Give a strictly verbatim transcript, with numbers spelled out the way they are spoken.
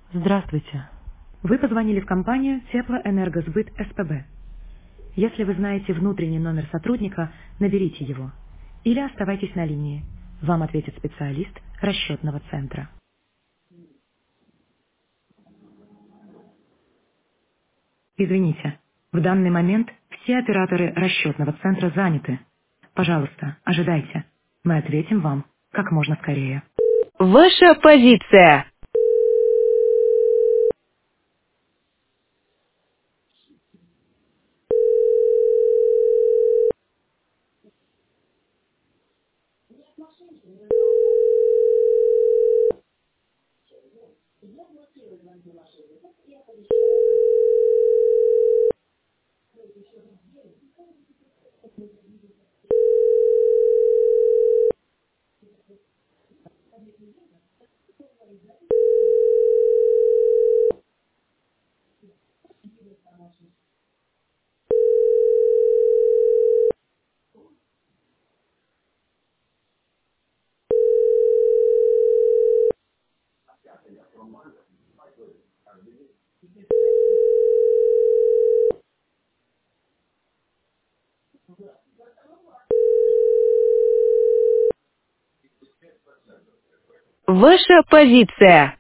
Здравствуйте. Вы позвонили в компанию Теплоэнергосбыт СПБ. Если вы знаете внутренний номер сотрудника, наберите его. Или оставайтесь на линии. Вам ответит специалист расчетного центра. Извините, в данный момент все операторы расчетного центра заняты. Пожалуйста, ожидайте. Мы ответим вам как можно скорее. Ваша позиция. Ваша позиция.